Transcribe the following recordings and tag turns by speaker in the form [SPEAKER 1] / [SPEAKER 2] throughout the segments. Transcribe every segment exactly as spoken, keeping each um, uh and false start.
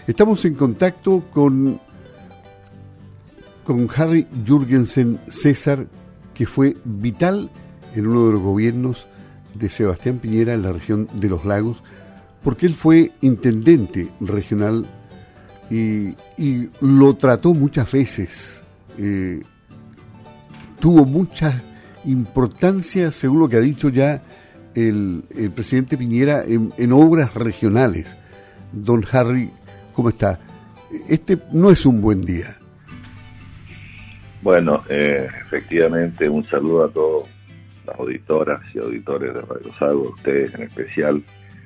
[SPEAKER 1] Estamos en contacto con, con Harry Jürgensen César, que fue vital en uno de los gobiernos de Sebastián Piñera en la región de Los Lagos, porque él fue intendente regional y, y lo trató muchas veces. Eh, tuvo mucha importancia, según lo que ha dicho ya el, el presidente Piñera, en, en obras regionales. Don Harry, ¿cómo está? Este no es un buen día.
[SPEAKER 2] Bueno, eh, efectivamente, un saludo a todas las auditoras y auditores de Radio Sago, ustedes en especial.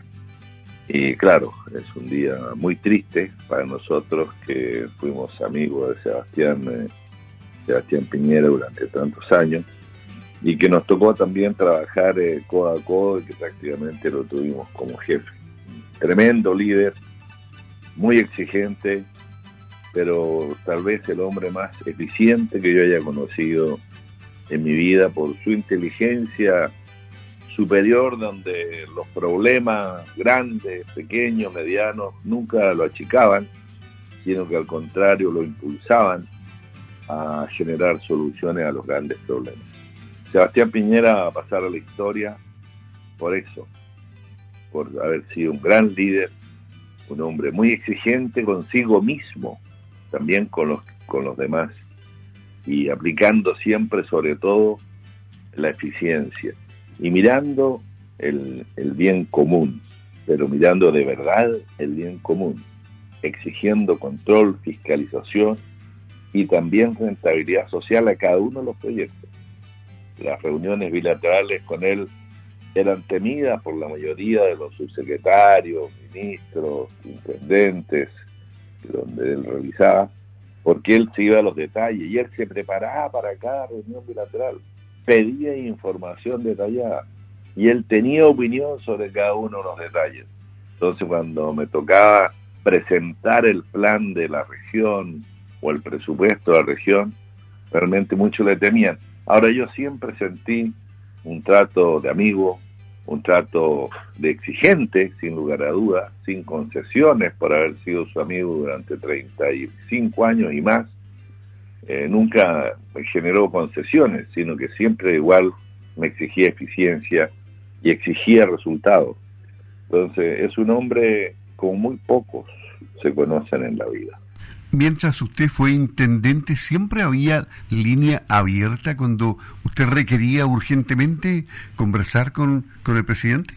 [SPEAKER 2] Y claro, es un día muy triste para nosotros que fuimos amigos de Sebastián, eh, Sebastián Piñera durante tantos años, y que nos tocó también trabajar eh, codo a codo y que prácticamente lo tuvimos como jefe. Tremendo líder, muy exigente, pero tal vez el hombre más eficiente que yo haya conocido en mi vida por su inteligencia superior, donde los problemas grandes, pequeños, medianos, nunca lo achicaban, sino que al contrario lo impulsaban a generar soluciones a los grandes problemas. Sebastián Piñera va a pasar a la historia por eso, por haber sido un gran líder, un hombre muy exigente consigo mismo, también con los, con los demás, y aplicando siempre, sobre todo, la eficiencia, y mirando el, el bien común, pero mirando de verdad el bien común, exigiendo control, fiscalización y también rentabilidad social a cada uno de los proyectos. Las reuniones bilaterales con él eran temidas por la mayoría de los subsecretarios, ministros, intendentes, donde él realizaba, porque él se iba a los detalles y él se preparaba para cada reunión bilateral, pedía información detallada y él tenía opinión sobre cada uno de los detalles. Entonces, cuando me tocaba presentar el plan de la región o el presupuesto de la región, realmente muchos le temían. Ahora, yo siempre sentí un trato de amigo, un trato de exigente, sin lugar a dudas, sin concesiones por haber sido su amigo durante treinta y cinco años y más. Eh, nunca me generó concesiones, sino que siempre igual me exigía eficiencia y exigía resultados. Entonces, es un hombre como muy pocos se conocen en la vida.
[SPEAKER 1] Mientras usted fue intendente, ¿siempre había línea abierta cuando usted requería urgentemente conversar con, con el presidente?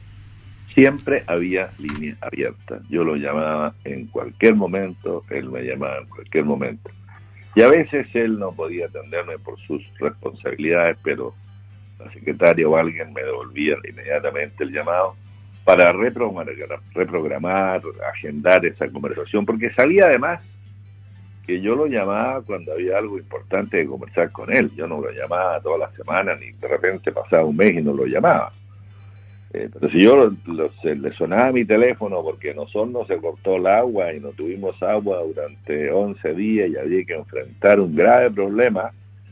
[SPEAKER 2] Siempre había línea abierta. Yo lo llamaba en cualquier momento, él me llamaba en cualquier momento. Y a veces él no podía atenderme por sus responsabilidades, pero la secretaria o alguien me devolvía inmediatamente el llamado para reprogramar, reprogramar, agendar esa conversación, porque sabía además que yo lo llamaba cuando había algo importante de conversar con él. Yo no lo llamaba todas las semanas, ni de repente pasaba un mes y no lo llamaba. Eh, pero si yo lo, lo, se, le sonaba mi teléfono porque en Osorno se cortó el agua y no tuvimos agua durante once días y había que enfrentar un grave problema,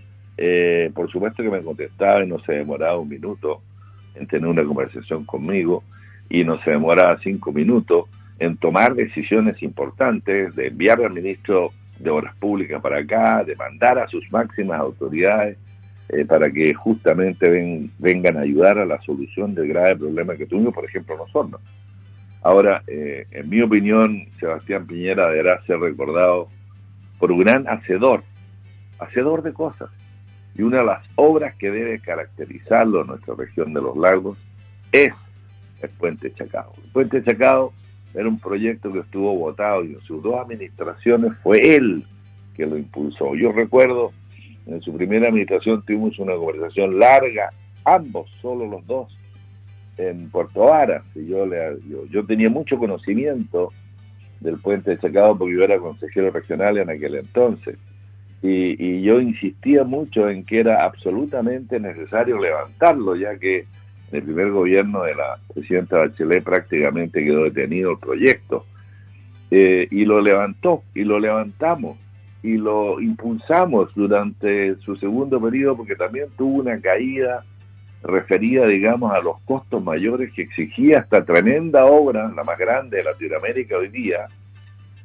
[SPEAKER 2] eh, por supuesto que me contestaba y no se demoraba un minuto en tener una conversación conmigo, y no se demoraba cinco minutos en tomar decisiones importantes, de enviar al ministro de Obras Públicas para acá, de mandar a sus máximas autoridades eh, para que justamente ven, vengan a ayudar a la solución del grave problema que tuvimos, por ejemplo, en Osorno. Ahora, eh, en mi opinión, Sebastián Piñera deberá ser recordado por un gran hacedor, hacedor de cosas, y una de las obras que debe caracterizarlo en nuestra región de Los Lagos es el Puente Chacao. El Puente Chacao era un proyecto que estuvo votado y en sus dos administraciones fue él que lo impulsó. Yo recuerdo, en su primera administración tuvimos una conversación larga, ambos, solo los dos, en Puerto Varas, y yo, le, yo, yo tenía mucho conocimiento del Puente de Chacao porque yo era consejero regional en aquel entonces, y, y yo insistía mucho en que era absolutamente necesario levantarlo, ya que en el primer gobierno de la presidenta Bachelet prácticamente quedó detenido el proyecto, eh, y lo levantó, y lo levantamos, y lo impulsamos durante su segundo periodo, porque también tuvo una caída referida, digamos, a los costos mayores que exigía esta tremenda obra, la más grande de Latinoamérica hoy día,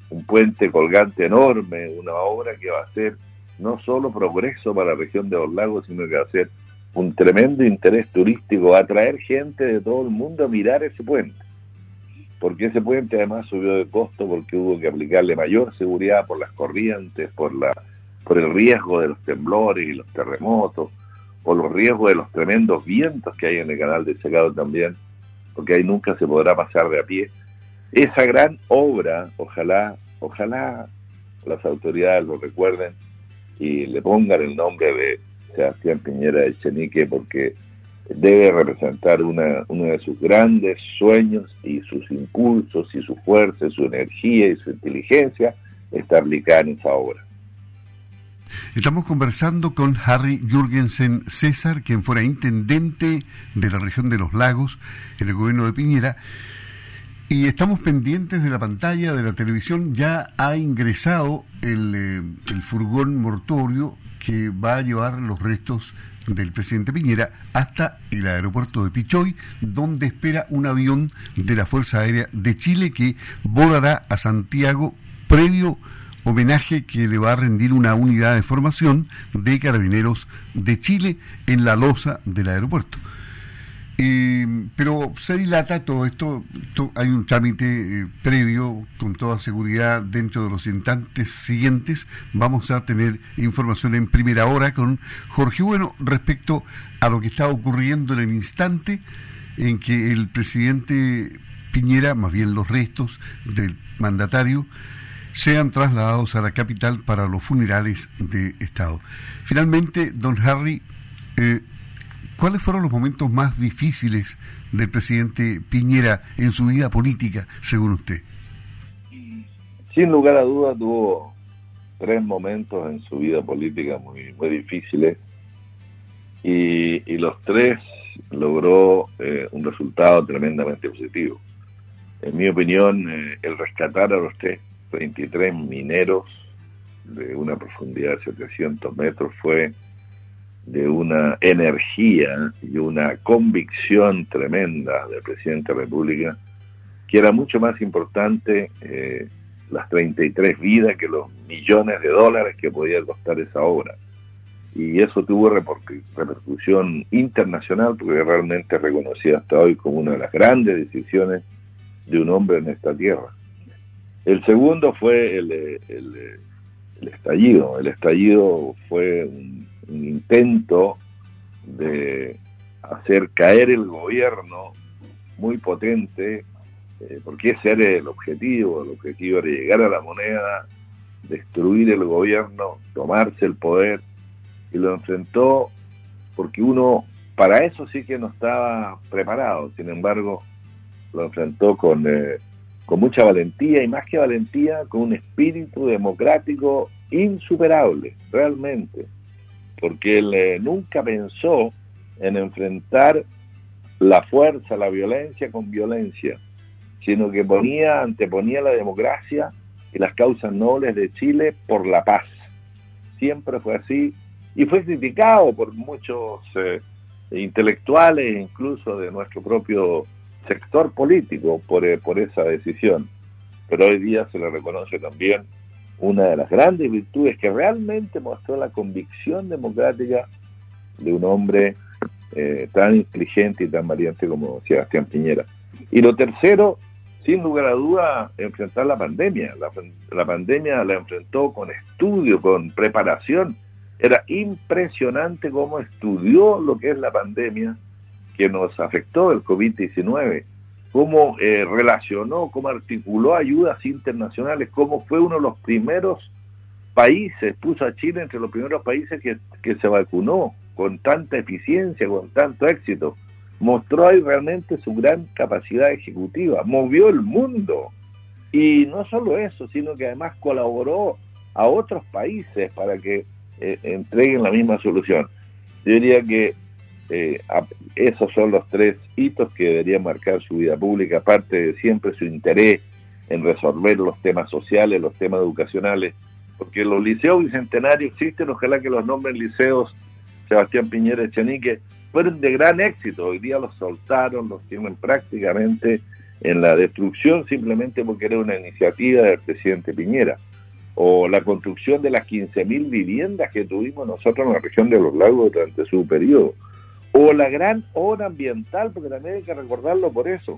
[SPEAKER 2] un puente colgante enorme, una obra que va a ser no solo progreso para la región de los lagos, sino que va a ser un tremendo interés turístico, va a atraer gente de todo el mundo a mirar ese puente, porque ese puente además subió de costo porque hubo que aplicarle mayor seguridad por las corrientes, por la por el riesgo de los temblores y los terremotos, o los riesgos de los tremendos vientos que hay en el canal de Secado también, porque ahí nunca se podrá pasar de a pie. Esa gran obra, ojalá, ojalá las autoridades lo recuerden y le pongan el nombre de Sebastián Piñera Echenique, porque debe representar una, uno de sus grandes sueños, y sus impulsos y su fuerza, y su energía y su inteligencia está aplicada en esa obra.
[SPEAKER 1] Estamos conversando con Harry Jürgensen César, quien fuera intendente de la región de los lagos en el gobierno de Piñera, y estamos pendientes de la pantalla de la televisión. Ya ha ingresado el, eh, el furgón mortuorio que va a llevar los restos del presidente Piñera hasta el aeropuerto de Pichoy, donde espera un avión de la Fuerza Aérea de Chile que volará a Santiago, previo homenaje que le va a rendir una unidad de formación de Carabineros de Chile en la losa del aeropuerto. Eh, pero se dilata todo esto, to, hay un trámite eh, previo, con toda seguridad. Dentro de los instantes siguientes vamos a tener información en primera hora con Jorge Bueno respecto a lo que está ocurriendo en el instante en que el presidente Piñera, más bien los restos del mandatario, sean trasladados a la capital para los funerales de Estado. Finalmente, don Harry, eh, ¿cuáles fueron los momentos más difíciles del presidente Piñera en su vida política, según usted?
[SPEAKER 2] Sin lugar a dudas, tuvo tres momentos en su vida política muy, muy difíciles, y, y los tres logró eh, un resultado tremendamente positivo. En mi opinión, eh, el rescatar a los tres veintitrés mineros de una profundidad de setecientos metros fue de una energía y una convicción tremenda del presidente de la República, que era mucho más importante eh, las treinta y tres vidas que los millones de dólares que podía costar esa obra. Y eso tuvo repercusión internacional, porque realmente es reconocida hasta hoy como una de las grandes decisiones de un hombre en esta tierra. El segundo fue el, el, el estallido. El estallido fue un, un intento de hacer caer el gobierno muy potente, eh, porque ese era el objetivo. El objetivo era llegar a la moneda, destruir el gobierno, tomarse el poder, y lo enfrentó porque uno para eso sí que no estaba preparado. Sin embargo, lo enfrentó con... Eh, con mucha valentía, y más que valentía, con un espíritu democrático insuperable, realmente, porque él eh, nunca pensó en enfrentar la fuerza, la violencia con violencia, sino que ponía, anteponía la democracia y las causas nobles de Chile por la paz. Siempre fue así, y fue criticado por muchos eh, intelectuales, incluso de nuestro propio sector político, por, por esa decisión. Pero hoy día se le reconoce también una de las grandes virtudes que realmente mostró la convicción democrática de un hombre eh, tan inteligente y tan valiente como Sebastián Piñera. Y lo tercero, sin lugar a duda, enfrentar la pandemia. La, la pandemia la enfrentó con estudio, con preparación. Era impresionante cómo estudió lo que es la pandemia que nos afectó, el covid diecinueve, cómo eh, relacionó, cómo articuló ayudas internacionales, cómo fue uno de los primeros países, puso a Chile entre los primeros países que, que se vacunó con tanta eficiencia, con tanto éxito. Mostró ahí realmente su gran capacidad ejecutiva, movió el mundo, y no solo eso, sino que además colaboró a otros países para que eh, entreguen la misma solución. Yo diría que Eh, a, esos son los tres hitos que deberían marcar su vida pública, aparte de siempre su interés en resolver los temas sociales, los temas educacionales, porque los liceos bicentenarios existen. Ojalá que los nombres liceos Sebastián Piñera Echenique fueron de gran éxito. Hoy día los soltaron, los tienen prácticamente en la destrucción simplemente porque era una iniciativa del presidente Piñera, o la construcción de las quince mil viviendas que tuvimos nosotros en la región de los lagos durante su periodo, o la gran obra ambiental, porque también hay que recordarlo por eso.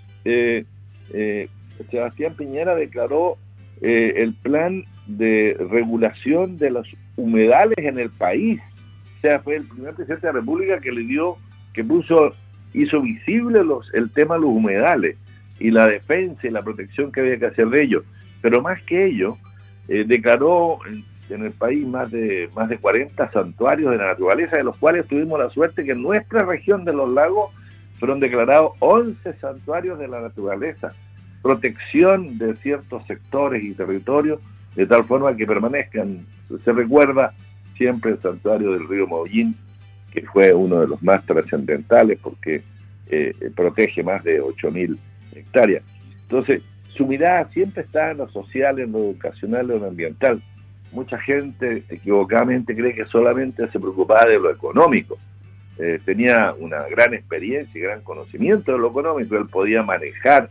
[SPEAKER 2] Eh, eh, Sebastián Piñera declaró eh, el plan de regulación de los humedales en el país. O sea, fue el primer presidente de la República que le dio, que puso, hizo visible los, el tema de los humedales y la defensa y la protección que había que hacer de ellos. Pero más que ello, eh, declaró en, en el país más de más de cuarenta santuarios de la naturaleza, de los cuales tuvimos la suerte que en nuestra región de los lagos fueron declarados once santuarios de la naturaleza, protección de ciertos sectores y territorios, de tal forma que permanezcan. Se recuerda siempre el santuario del río Maullín, que fue uno de los más trascendentales porque eh, protege más de ocho mil hectáreas. Entonces, su mirada siempre está en lo social, en lo educacional, en lo ambiental. Mucha gente equivocadamente cree que solamente se preocupaba de lo económico. Eh, tenía una gran experiencia y gran conocimiento de lo económico, él podía manejar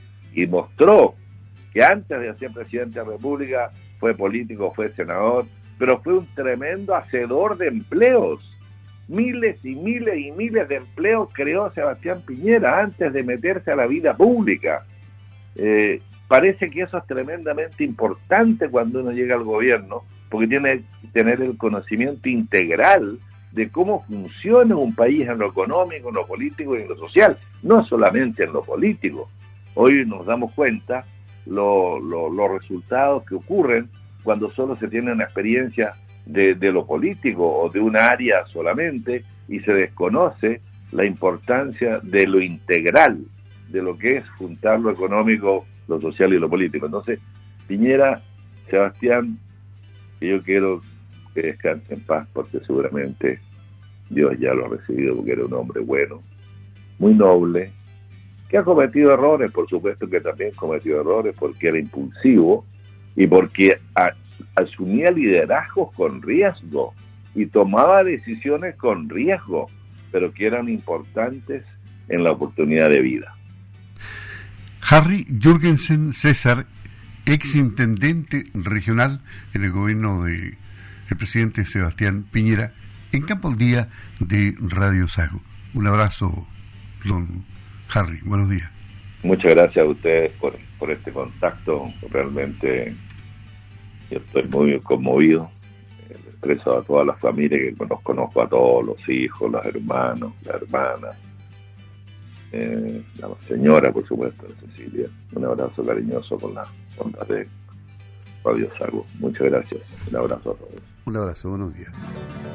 [SPEAKER 2] y mostró que antes de ser presidente de la República fue político, fue senador, pero fue un tremendo hacedor de empleos. Miles y miles y miles de empleos creó Sebastián Piñera antes de meterse a la vida pública. Eh, parece que eso es tremendamente importante cuando uno llega al gobierno, porque tiene que tener el conocimiento integral de cómo funciona un país en lo económico, en lo político y en lo social, no solamente en lo político. Hoy nos damos cuenta lo, lo, los resultados que ocurren cuando solo se tiene una experiencia de, de lo político o de un área solamente y se desconoce la importancia de lo integral, de lo que es juntar lo económico, lo social y lo político. Entonces, Piñera, Sebastián, que yo quiero que descanse en paz porque seguramente Dios ya lo ha recibido porque era un hombre bueno, muy noble, que ha cometido errores, por supuesto que también cometió errores porque era impulsivo y porque a, asumía liderazgos con riesgo y tomaba decisiones con riesgo, pero que eran importantes en la oportunidad de vida.
[SPEAKER 1] Harry Jurgensen César, ex intendente regional en el gobierno del presidente Sebastián Piñera, en Campo al Día de Radio Sago. Un abrazo, don Harry, buenos días.
[SPEAKER 2] Muchas gracias a ustedes por, por este contacto. Realmente yo estoy muy conmovido. Le expreso a todas las familias que los conozco, a todos los hijos, los hermanos, las hermanas, eh, la señora, por supuesto, Cecilia. Un abrazo cariñoso con las ondas de Radio Sago. Muchas gracias. Un abrazo a todos.
[SPEAKER 1] Un abrazo, buenos días.